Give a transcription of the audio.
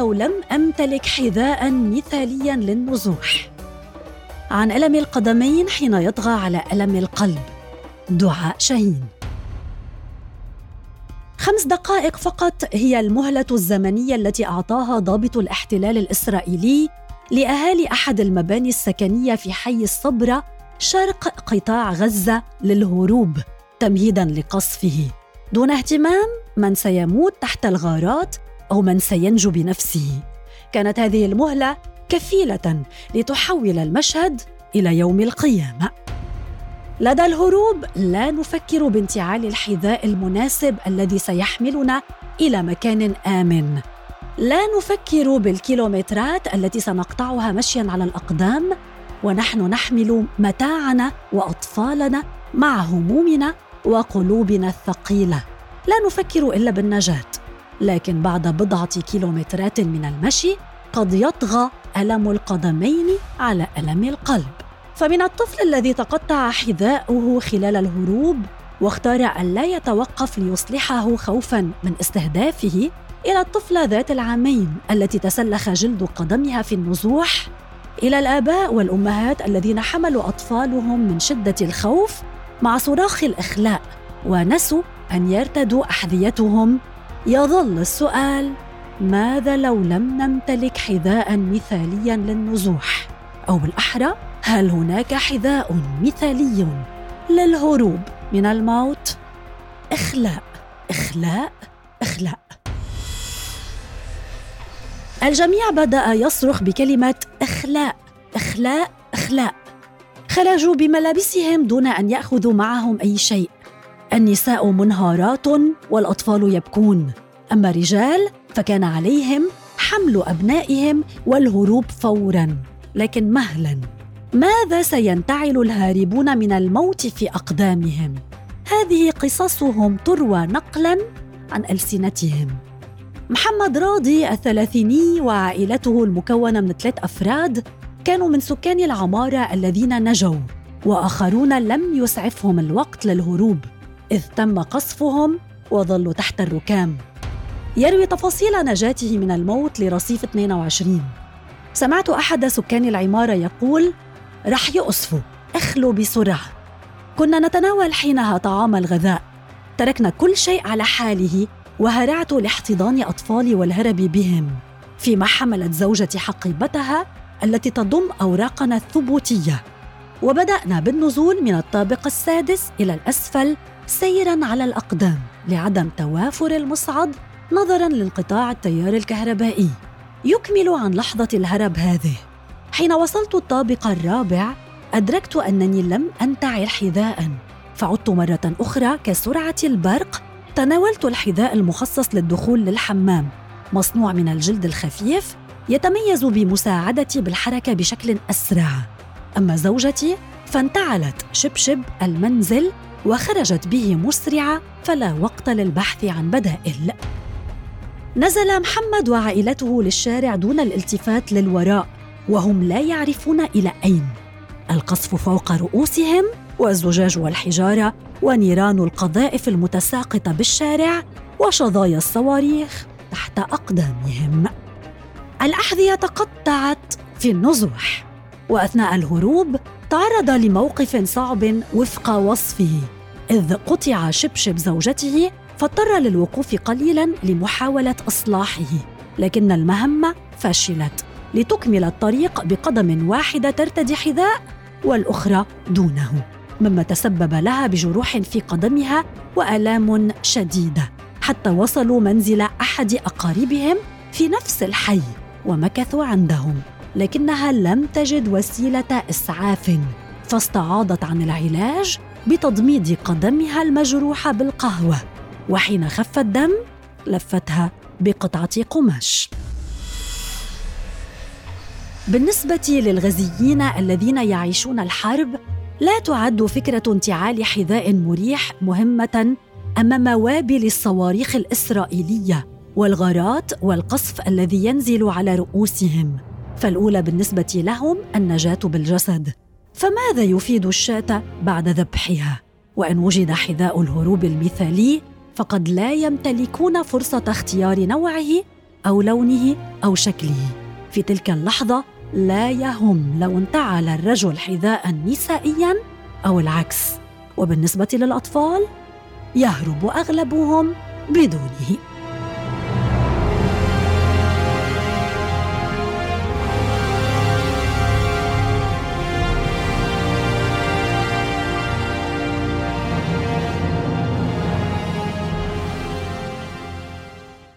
لو لم أمتلك حذاء مثاليا للنزوح؟ عن ألم القدمين حين يطغى على ألم القلب، دعاء شاهين. 5 دقائق فقط هي المهلة الزمنية التي أعطاها ضابط الاحتلال الإسرائيلي لأهالي أحد المباني السكنية في حي الصبرة شرق قطاع غزة للهروب تمهيداً لقصفه، دون اهتمام من سيموت تحت الغارات أو من سينجو بنفسه. كانت هذه المهلة كفيلة لتحول المشهد إلى يوم القيامة. لدى الهروب لا نفكر بانتعال الحذاء المناسب الذي سيحملنا إلى مكان آمن، لا نفكر بالكيلومترات التي سنقطعها مشياً على الأقدام ونحن نحمل متاعنا وأطفالنا مع همومنا وقلوبنا الثقيلة. لا نفكر إلا بالنجاة، لكن بعد بضعة كيلومترات من المشي قد يطغى ألم القدمين على ألم القلب. فمن الطفل الذي تقطع حذاؤه خلال الهروب واختار أن لا يتوقف ليصلحه خوفاً من استهدافه، إلى الطفلة ذات العامين التي تسلخ جلد قدمها في النزوح، إلى الآباء والأمهات الذين حملوا أطفالهم من شدة الخوف مع صراخ الإخلاء ونسوا أن يرتدوا أحذيتهم، يظل السؤال: ماذا لو لم نمتلك حذاء مثاليا للنزوح؟ أو بالأحرى، هل هناك حذاء مثالي للهروب من الموت؟ إخلاء إخلاء إخلاء. الجميع بدأ يصرخ بكلمة إخلاء إخلاء إخلاء. خرجوا بملابسهم دون أن يأخذوا معهم أي شيء. النساء منهارات والأطفال يبكون، أما الرجال فكان عليهم حمل أبنائهم والهروب فوراً. لكن مهلاً، ماذا سينتعل الهاربون من الموت في أقدامهم؟ هذه قصصهم تروى نقلاً عن ألسنتهم. محمد راضي الثلاثيني وعائلته المكونة من 3 أفراد كانوا من سكان العمارة الذين نجوا، وآخرون لم يسعفهم الوقت للهروب إذ تم قصفهم وظلوا تحت الركام. يروي تفاصيل نجاته من الموت لرصيف 22: سمعت أحد سكان العمارة يقول: رح يقصفوا، اخلوا بسرعة. كنا نتناول حينها طعام الغذاء، تركنا كل شيء على حاله وهرعت لاحتضان أطفالي والهرب بهم، فيما حملت زوجتي حقيبتها التي تضم أوراقنا الثبوتية، وبدأنا بالنزول من الطابق السادس إلى الأسفل سيراً على الأقدام لعدم توافر المصعد نظراً لانقطاع التيار الكهربائي. يكمل عن لحظة الهرب هذه: حين وصلت الطابق الرابع أدركت أنني لم أنتعل حذاءً، فعدت مرة أخرى كسرعة البرق. تناولت الحذاء المخصص للدخول للحمام، مصنوع من الجلد الخفيف، يتميز بمساعدتي بالحركة بشكل أسرع. أما زوجتي فانتعلت شبشب المنزل وخرجت به مسرعة، فلا وقت للبحث عن بدائل. نزل محمد وعائلته للشارع دون الالتفات للوراء وهم لا يعرفون إلى أين. القصف فوق رؤوسهم والزجاج والحجارة ونيران القذائف المتساقطة بالشارع وشظايا الصواريخ تحت أقدامهم. الأحذية تقطعت في النزوح، وأثناء الهروب تعرض لموقف صعب وفق وصفه، إذ قطع شبشب زوجته فاضطر للوقوف قليلاً لمحاولة إصلاحه، لكن المهمة فشلت. لتكمل الطريق بقدم واحدة ترتدي حذاء والأخرى دونه، مما تسبب لها بجروح في قدمها وآلام شديدة، حتى وصلوا منزل أحد أقاربهم في نفس الحي ومكثوا عندهم، لكنها لم تجد وسيلة إسعاف، فاستعاضت عن العلاج بتضميد قدمها المجروحة بالقهوة، وحين خف الدم لفتها بقطعة قماش. بالنسبة للغزيين الذين يعيشون الحرب، لا تعد فكرة انتعال حذاء مريح مهمة أمام وابل الصواريخ الإسرائيلية والغارات والقصف الذي ينزل على رؤوسهم، فالأولى بالنسبة لهم النجاة بالجسد. فماذا يفيد الشاة بعد ذبحها؟ وإن وجد حذاء الهروب المثالي فقد لا يمتلكون فرصة اختيار نوعه أو لونه أو شكله. في تلك اللحظة لا يهم لو انتعل الرجل حذاء نسائياً أو العكس. وبالنسبة للأطفال يهرب أغلبهم بدونه.